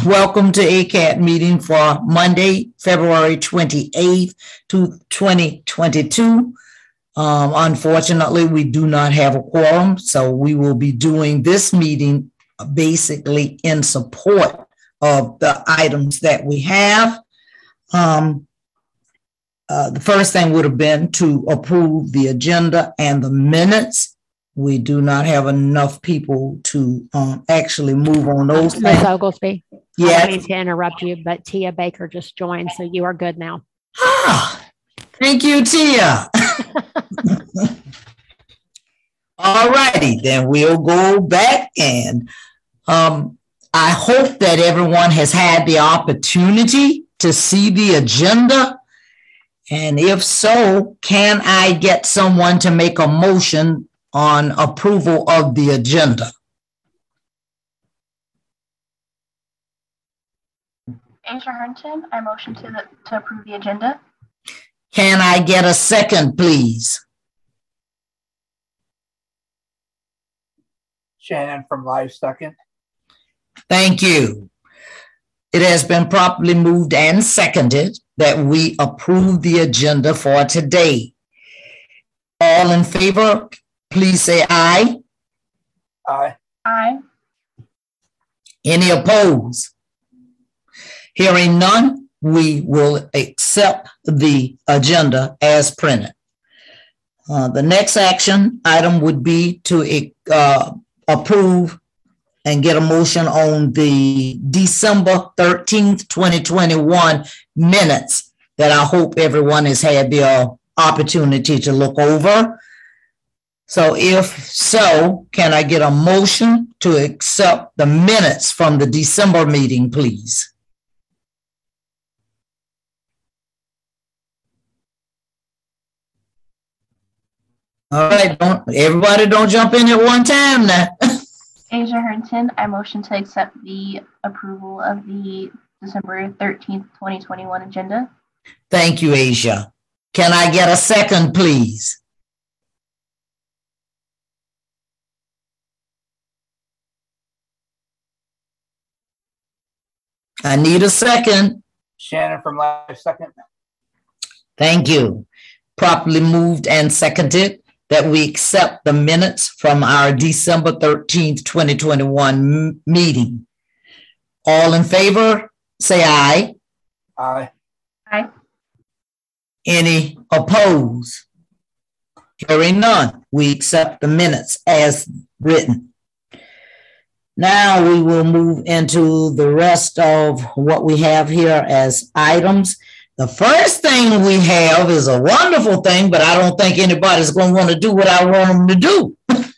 Welcome to ACAT meeting for Monday, February 28th, 2022. Unfortunately, we do not have a quorum, so we will be doing this meeting basically in support of the items that we have. The first thing would have been to approve the agenda and the minutes. We do not have enough people to actually move on those things. Ms. Oglesby, Yes. I don't mean to interrupt you, but Tia Baker just joined, so you are good now. Thank you, Tia. All righty, then we'll go back and I hope that everyone has had the opportunity to see the agenda. And if so, can I get someone to make a motion on approval of the agenda? Asia Herndon, I motion to approve the agenda. Can I get a second, please? Shannon from Live second. Thank you. It has been properly moved and seconded that we approve the agenda for today. All in favor, please say aye. Aye. Aye. Any opposed? Hearing none, we will accept the agenda as printed. The next action item would be to approve and get a motion on the December 13th, 2021 minutes that I hope everyone has had the opportunity to look over. So if so, can I get a motion to accept the minutes from the December meeting, please? All right, everybody don't jump in at one time now. Asia Herndon, I motion to accept the approval of the December 13th, 2021 agenda. Thank you, Asia. Can I get a second, please? I need a second. Shannon from Live second. Thank you. Properly moved and seconded that we accept the minutes from our December 13th, 2021 meeting. All in favor, say aye. Aye. Aye. Any opposed? Hearing none, we accept the minutes as written. Now we will move into the rest of what we have here as items. The first thing we have is a wonderful thing, but I don't think anybody's going to want to do what I want them to do.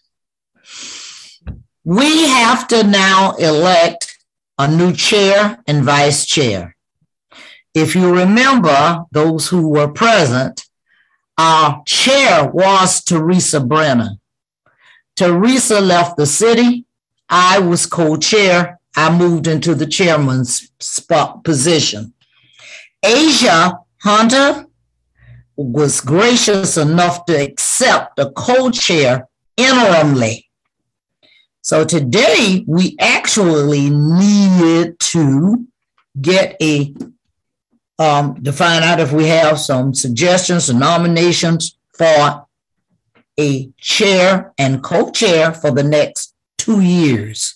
We have to now elect a new chair and vice chair. If you remember, those who were present, our chair was Teresa Brenner. Teresa left the city. I was co-chair. I moved into the chairman's spot position. Asia Hunter was gracious enough to accept the co-chair interimly. So today we actually needed to get to find out if we have some suggestions and nominations for a chair and co-chair for the next 2 years.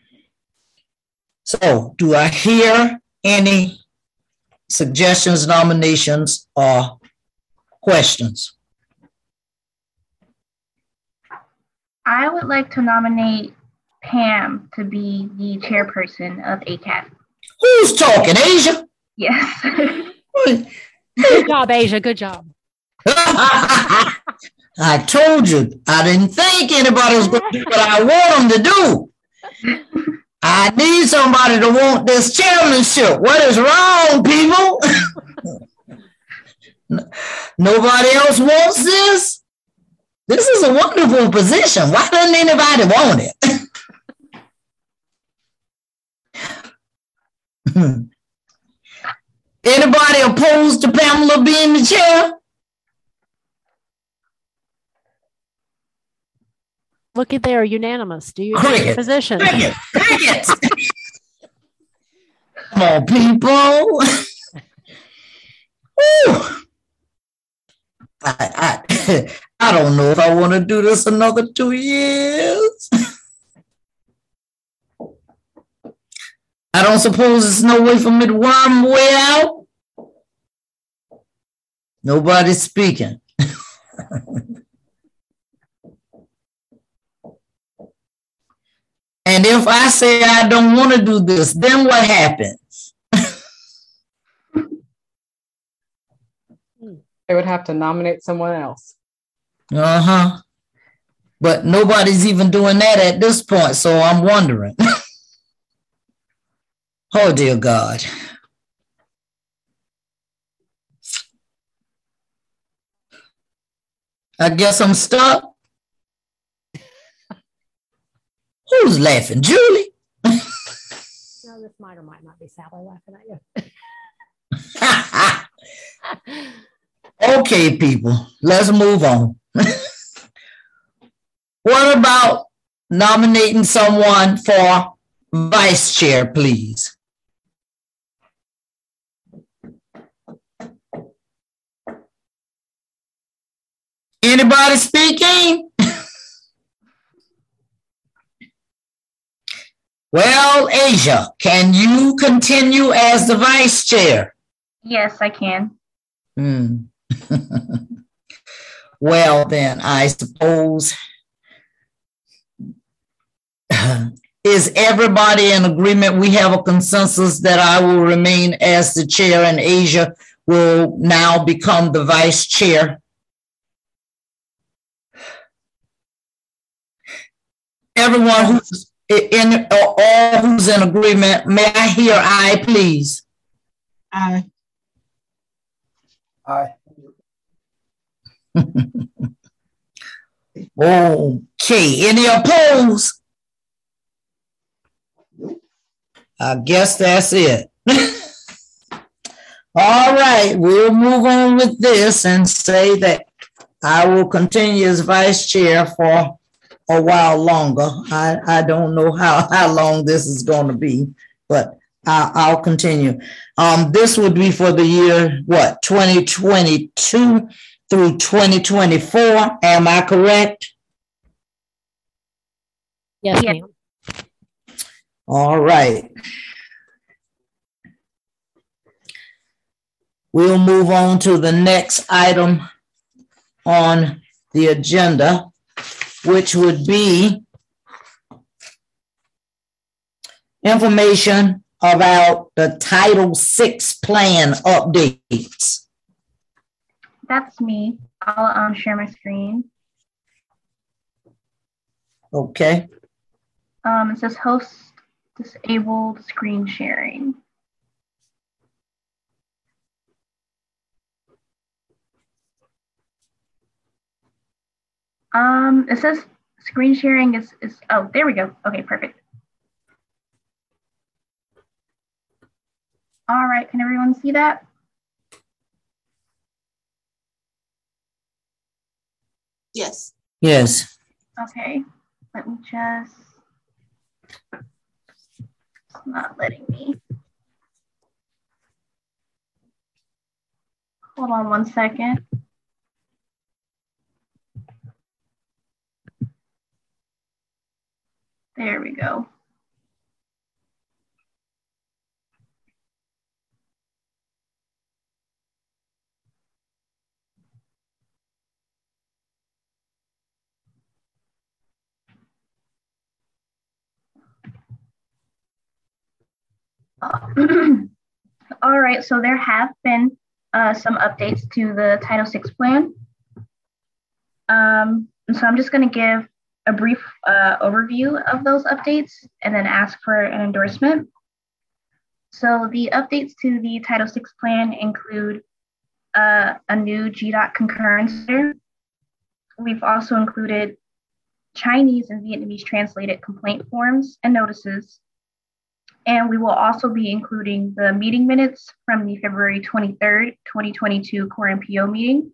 So do I hear any suggestions, nominations, or questions? I would like to nominate Pam to be the chairperson of ACAT. Who's talking, Asia? Yes. Good job, Asia. Good job. I told you, I didn't think anybody was going to do what I want them to do. I need somebody to want this chairmanship. What is wrong, people? Nobody else wants this? This is a wonderful position. Why doesn't anybody want it? Anybody opposed to Pamela being the chair? Look at there, unanimous. Do you take your position? Cricket. Come on, people. Whew. I don't know if I want to do this another 2 years. I don't suppose there's no way for me to worm way out. Nobody's speaking. And if I say I don't want to do this, then what happens? They would have to nominate someone else. Uh-huh. But nobody's even doing that at this point, so I'm wondering. Oh, dear God. I guess I'm stuck. Who's laughing? Julie? No, this might or might not be Sally laughing at you. Okay, people, let's move on. What about nominating someone for vice chair, please? Anybody speaking? Well, Asia, can you continue as the vice chair? Yes, I can. Well, then, I suppose, is everybody in agreement? We have a consensus that I will remain as the chair and Asia will now become the vice chair. Everyone who's in or all who's in agreement, may I hear aye, please? Aye. Aye. Okay, any opposed? I guess that's it. All right, we'll move on with this and say that I will continue as vice chair for a while longer. I don't know how long this is going to be, but I'll continue. This would be for the year, 2022 through 2024. Am I correct? Yes, Yeah. ma'am. All right. We'll move on to the next item on the agenda, which would be information about the Title VI plan updates. That's me. I'll share my screen. Okay. It says host disabled screen sharing. It says screen sharing is oh, there we go. Okay, perfect. All right, can everyone see that? Yes. Yes. Okay, let me just, it's not letting me. Hold on one second. There we go. All right, so there have been some updates to the Title VI plan. So I'm just going to give a brief overview of those updates and then ask for an endorsement. So the updates to the Title VI plan include a new GDOT concurrence letter. We've also included Chinese and Vietnamese translated complaint forms and notices. And we will also be including the meeting minutes from the February 23rd, 2022 Core MPO meeting.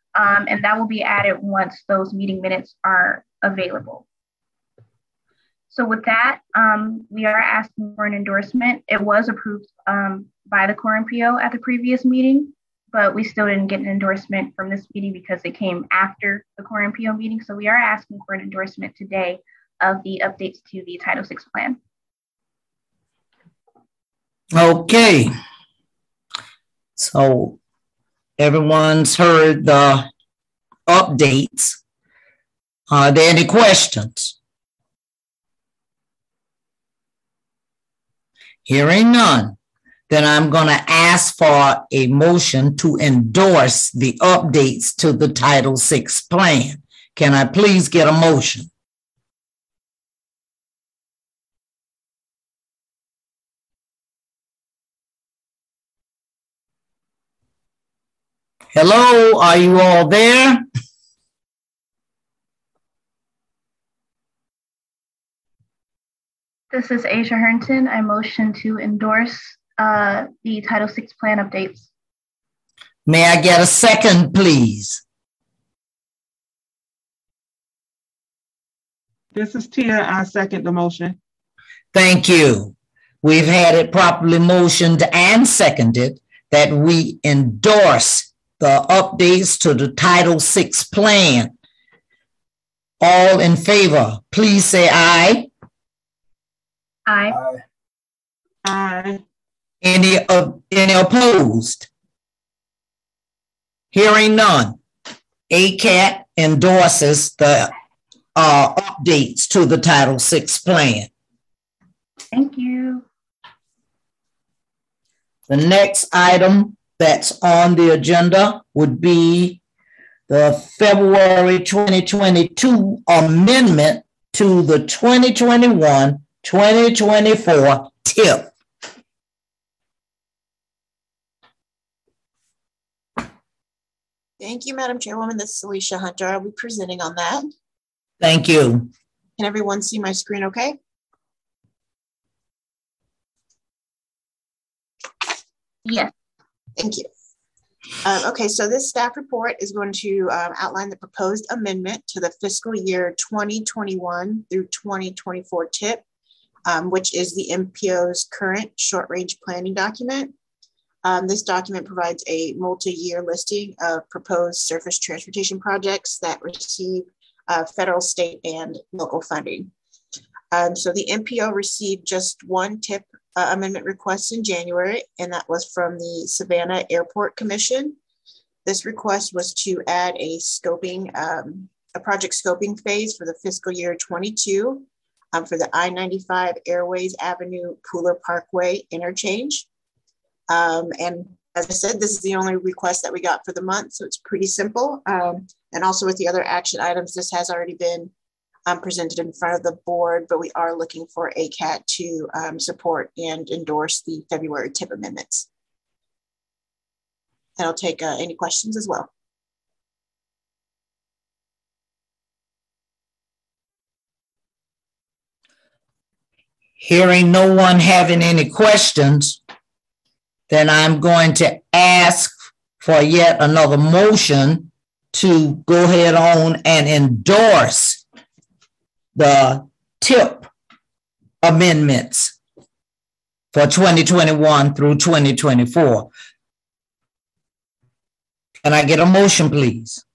And that will be added once those meeting minutes are available. So with that, we are asking for an endorsement. It was approved by the Core MPO at the previous meeting, but we still didn't get an endorsement from this meeting because it came after the Core MPO meeting. So we are asking for an endorsement today of the updates to the Title VI plan. Okay. So everyone's heard the updates. Are there any questions? Hearing none, then I'm going to ask for a motion to endorse the updates to the Title VI plan. Can I please get a motion? Hello, are you all there? This is Asia Herndon. I motion to endorse the Title VI plan updates. May I get a second, please? This is Tia. I second the motion. Thank you. We've had it properly motioned and seconded that we endorse the updates to the Title VI plan. All in favor, please say aye. Aye. Aye. Any opposed? Hearing none. ACAT endorses the updates to the Title VI plan. Thank you. The next item that's on the agenda would be the February 2022 amendment to the 2021-2024 TIP. Thank you, Madam Chairwoman. This is Alicia Hunter. I'll be presenting on that. Thank you. Can everyone see my screen okay? Yes. Thank you. Okay, so this staff report is going to outline the proposed amendment to the fiscal year 2021 through 2024 TIP, which is the MPO's current short-range planning document. This document provides a multi-year listing of proposed surface transportation projects that receive federal, state, and local funding. So the MPO received just one TIP amendment request in January, and that was from the Savannah Airport Commission. This request was to add a scoping, a project scoping phase for the fiscal year 22 for the I-95 Airways Avenue Pooler Parkway interchange. And as I said, this is the only request that we got for the month, so it's pretty simple. And also with the other action items, this has already been presented in front of the board, but we are looking for ACAT to support and endorse the February TIP amendments. And I'll take any questions as well. Hearing no one having any questions, then I'm going to ask for yet another motion to go ahead on and endorse the TIP amendments for 2021 through 2024. Can I get a motion, please?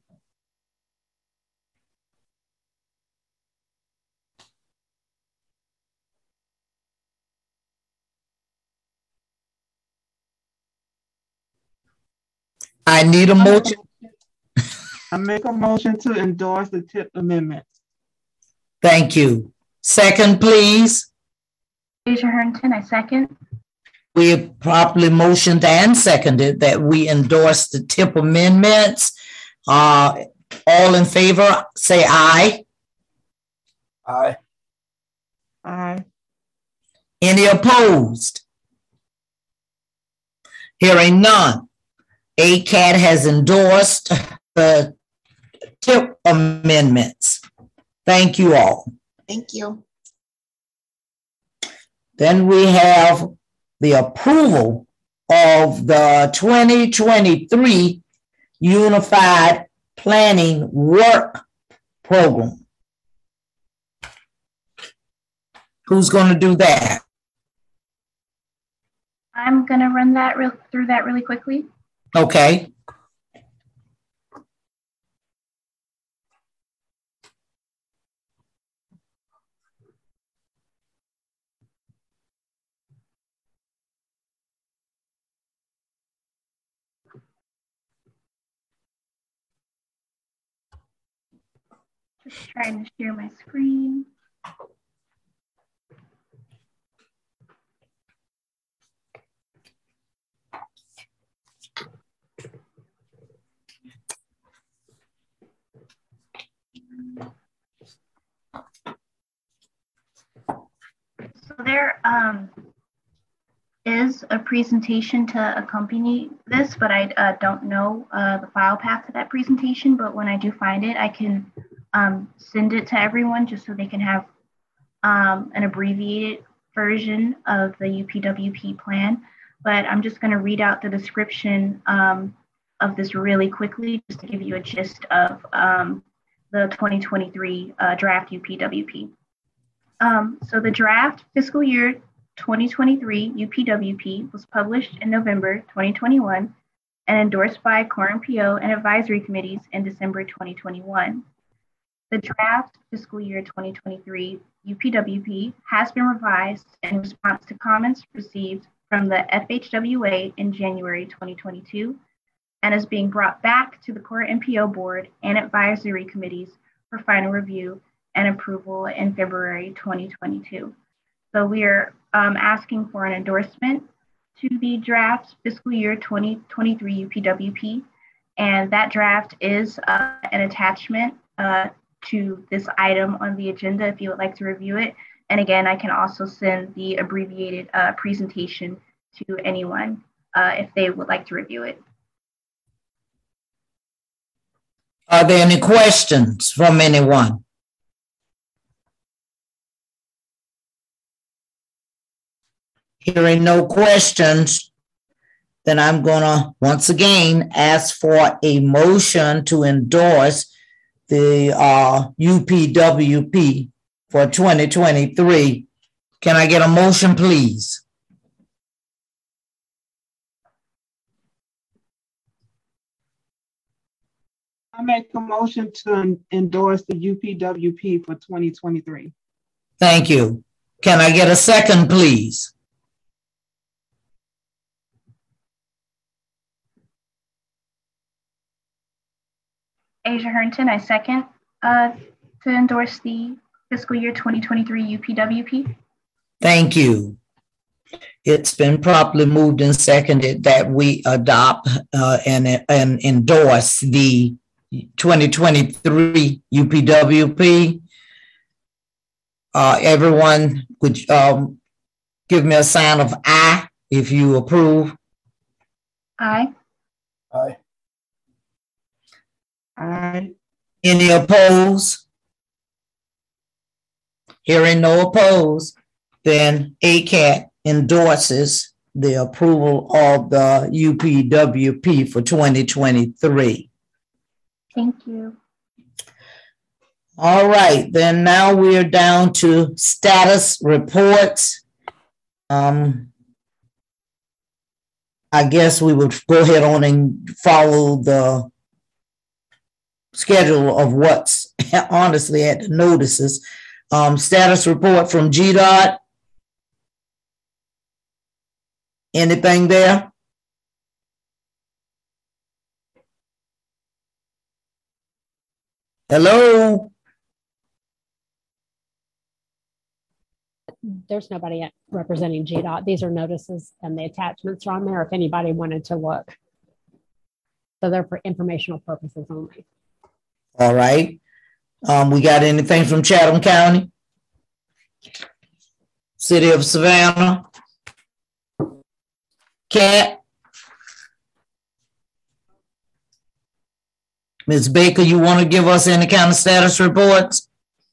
I need a motion. I make a motion to endorse the TIP amendment. Thank you. Second, please. Asia Herndon, I second. We have properly motioned and seconded that we endorse the TIP amendments. All in favor, say aye. Aye. Aye. Any opposed? Hearing none. ACAT has endorsed the TIP amendments. Thank you all. Thank you. Then we have the approval of the 2023 Unified Planning Work Program. Who's going to do that? I'm gonna run that through that really quickly. Okay. Just trying to share my screen. So there is a presentation to accompany this, but I don't know the file path to that presentation. But when I do find it, I can send it to everyone just so they can have an abbreviated version of the UPWP plan. But I'm just going to read out the description of this really quickly just to give you a gist of the 2023 draft UPWP. So the draft fiscal year 2023 UPWP was published in November 2021 and endorsed by core MPO and advisory committees in December 2021. The draft fiscal year 2023 UPWP has been revised in response to comments received from the FHWA in January 2022 and is being brought back to the core MPO board and advisory committees for final review and approval in February 2022. So we are asking for an endorsement to the draft fiscal year 2023 UPWP, and that draft is an attachment to this item on the agenda if you would like to review it. And again, I can also send the abbreviated presentation to anyone if they would like to review it. Are there any questions from anyone? Hearing no questions, then I'm gonna once again ask for a motion to endorse the UPWP for 2023. Can I get a motion, please? I make a motion to endorse the UPWP for 2023. Thank you. Can I get a second, please? Asia Herndon, I second to endorse the fiscal year 2023 UPWP. Thank you. It's been properly moved and seconded that we adopt and endorse the 2023 UPWP. Everyone would give me a sign of aye if you approve. Aye. Aye. Aye. Any opposed? Hearing no opposed, then ACAT endorses the approval of the UPWP for 2023. Thank you. All right, then now we're down to status reports. I guess we would go ahead on and follow the schedule of what's honestly at the notices. Status report from GDOT. Anything there? Hello? There's nobody representing GDOT. These are notices and the attachments are on there if anybody wanted to look. So they're for informational purposes only. All right. We got anything from Chatham County? City of Savannah? Cat? Ms. Baker, you want to give us any kind of status reports?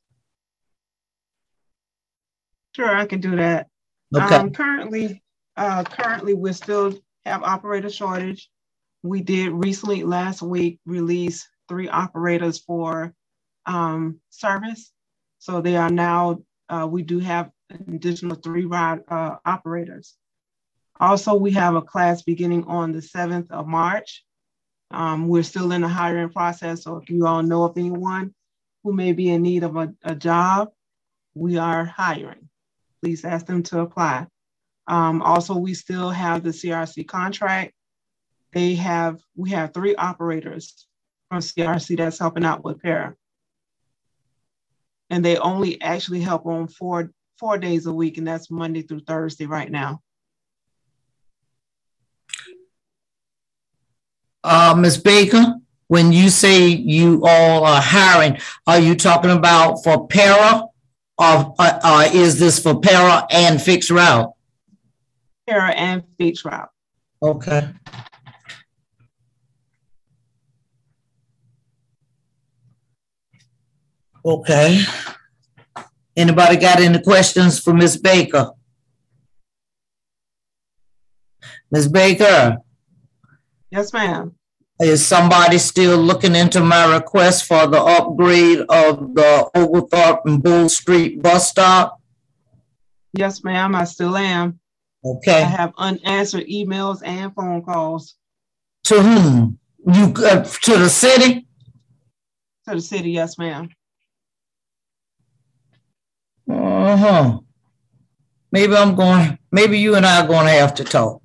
Sure, I can do that. Okay. Currently, we still have operator shortage. We did recently, last week, release 3 operators for service. So they are now, we do have an additional 3 operators. Also, we have a class beginning on the 7th of March. We're still in the hiring process, so if you all know of anyone who may be in need of a job, we are hiring. Please ask them to apply. Also, we still have the CRC contract. We have 3 operators from CRC that's helping out with para. And they only actually help on 4 days a week, and that's Monday through Thursday right now. Ms. Baker, when you say you all are hiring, are you talking about for para, or is this for para and fixed route? Para and fixed route. Okay. Okay. Anybody got any questions for Ms. Baker? Ms. Baker? Yes, ma'am. Is somebody still looking into my request for the upgrade of the Oglethorpe and Bull Street bus stop? Yes, ma'am, I still am. Okay. I have unanswered emails and phone calls. To whom? You to the city? To the city, yes, ma'am. Uh-huh. Maybe you and I are going to have to talk.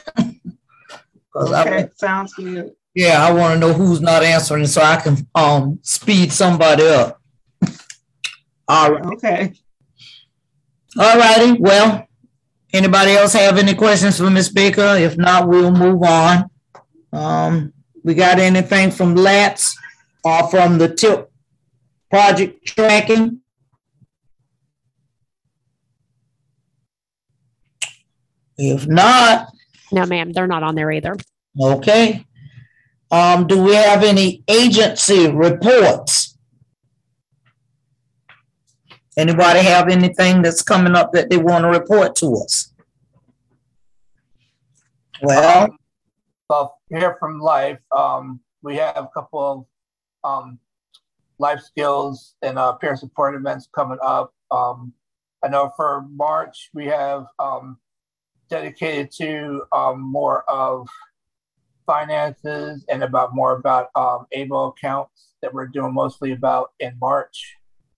Okay, sounds good. Yeah, I want to know who's not answering so I can speed somebody up. All right. Okay. All righty. Well, anybody else have any questions for Ms. Baker? If not, we'll move on. We got anything from LATS or from the TIP project tracking? If not, No, ma'am, they're not on there either. okay. Do we have any agency reports? Anybody have anything that's coming up that they want to report to us? Well, Here from Life, we have a couple of life skills and peer support events coming up. I know for March, we have dedicated to more of finances and more about ABLE accounts that we're doing mostly about in March.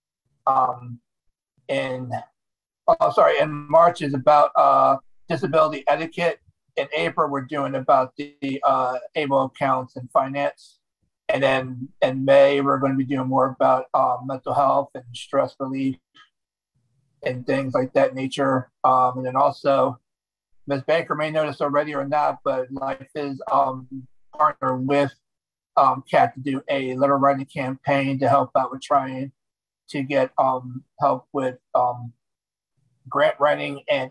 In March is about disability etiquette. In April, we're doing about the ABLE accounts and finance. And then in May, we're going to be doing more about mental health and stress relief and things like that nature. And then also, Ms. Baker may know this already or not, but Life is partner with CAT to do a letter writing campaign to help out with trying to get help with grant writing and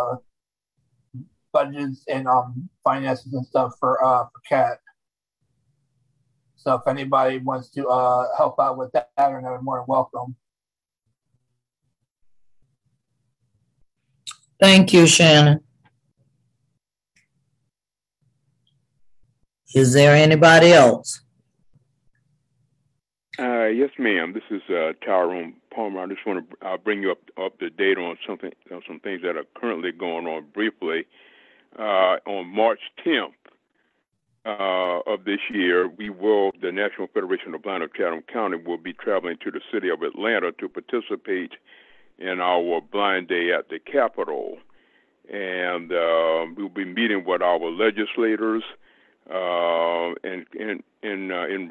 budgets and finances and stuff for CAT. So if anybody wants to help out with that, they're more than welcome. thank you, Shannon. Is there anybody else? Yes, ma'am. This is Tyrone Palmer. I just want to bring you up to date on some things that are currently going on briefly. On March 10th of this year, the National Federation of Blind of Chatham County will be traveling to the city of Atlanta to participate in our Blind Day at the Capitol. And we'll be meeting with our legislators in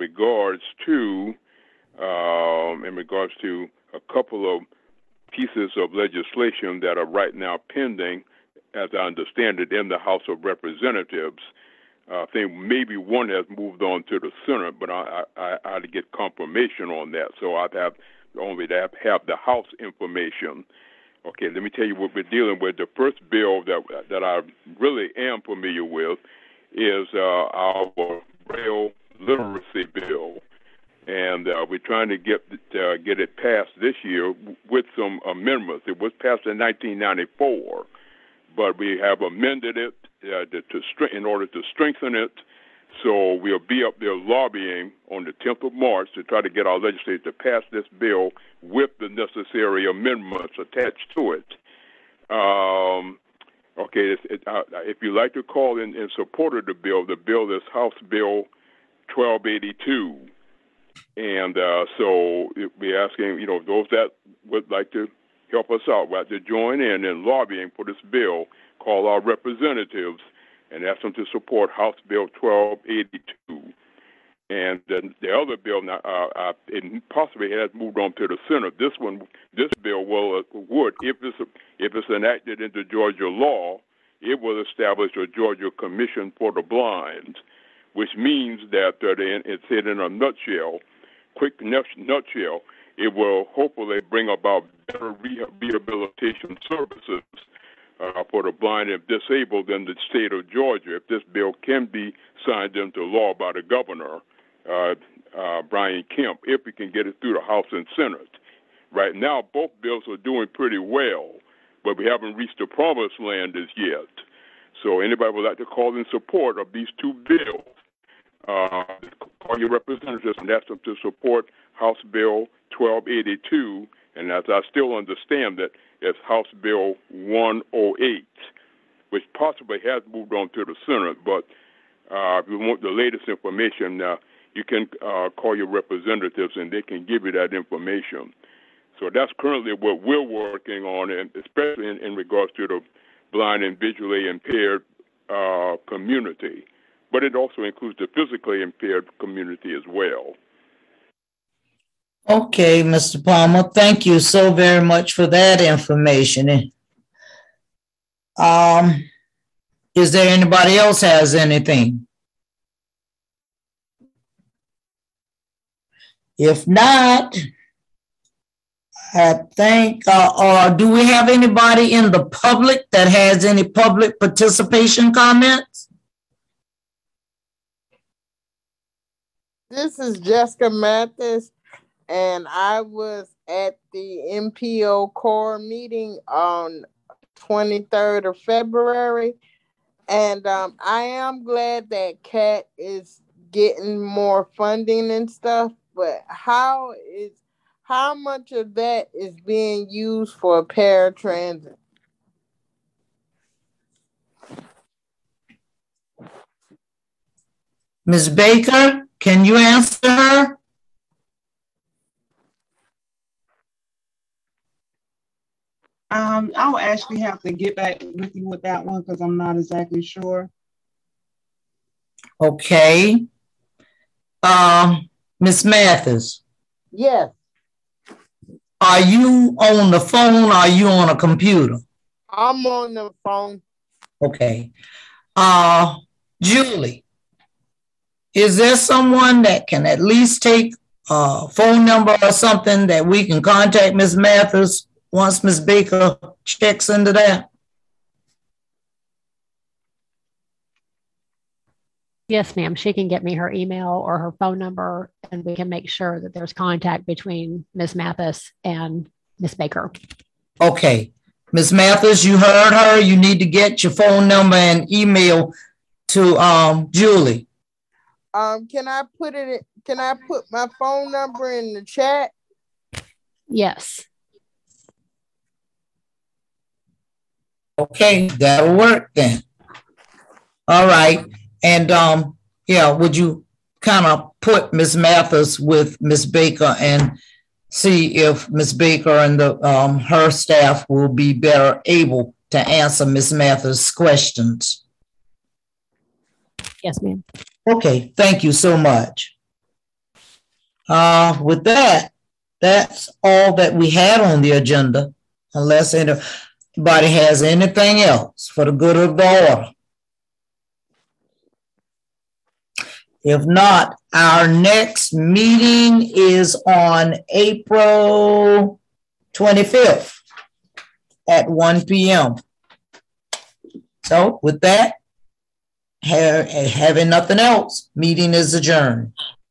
regards to a couple of pieces of legislation that are right now pending, as I understand it, in the House of Representatives. I think maybe one has moved on to the Senate, but I had to get confirmation on that. So I'd have only to have the House information. Okay, let me tell you what we're dealing with. The first bill that I really am familiar with is our Braille literacy bill, and we're trying to get it passed this year with some amendments. It was passed in 1994, but we have amended it in order to strengthen it. So we'll be up there lobbying on the 10th of March to try to get our legislators to pass this bill with the necessary amendments attached to it. Okay, if you'd like to call in support of the bill is House Bill 1282. And so we're asking, those that would like to help us out, would like to join in lobbying for this bill, call our representatives and ask them to support House Bill 1282. And then the other bill now, it possibly has moved on to the Senate. This bill would, if it's enacted into Georgia law, it will establish a Georgia Commission for the Blind, which means that it's said in a nutshell, it will hopefully bring about better rehabilitation services for the blind and disabled in the state of Georgia. If this bill can be signed into law by the governor, Brian Kemp, if we can get it through the House and Senate. Right now, both bills are doing pretty well, but we haven't reached the promised land as yet. So anybody would like to call in support of these two bills, call your representatives and ask them to support House Bill 1282, and as I still understand it, it's House Bill 108, which possibly has moved on to the Senate, but if you want the latest information, you can call your representatives and they can give you that information. So that's currently what we're working on, and especially in regards to the blind and visually impaired community. But it also includes the physically impaired community as well. Okay, Mr. Palmer, thank you so very much for that information. Is there anybody else has anything? If not, I think, do we have anybody in the public that has any public participation comments? This is Jessica Mathis, and I was at the MPO core meeting on 23rd of February, and I am glad that CAT is getting more funding and stuff, but how much of that is being used for paratransit? Ms. Baker, can you answer her? I'll actually have to get back with you with that one because I'm not exactly sure. Okay. Ms. Mathis. Yes. Are you on the phone or are you on a computer? I'm on the phone. Okay. Julie, is there someone that can at least take a phone number or something that we can contact Ms. Mathis once Ms. Baker checks into that? Yes, ma'am. She can get me her email or her phone number, and we can make sure that there's contact between Ms. Mathis and Ms. Baker. Okay. Ms. Mathis, you heard her. You need to get your phone number and email to Julie. Can I put my phone number in the chat? Yes. Okay, that'll work then. All right. And yeah, would you kind of put Ms. Mathis with Ms. Baker and see if Ms. Baker and her staff will be better able to answer Ms. Mathis' questions? Yes, ma'am. Okay, thank you so much. With that, that's all that we had on the agenda, unless anybody has anything else for the good of the order. If not, our next meeting is on April 25th at 1 p.m. So with that, having nothing else, meeting is adjourned.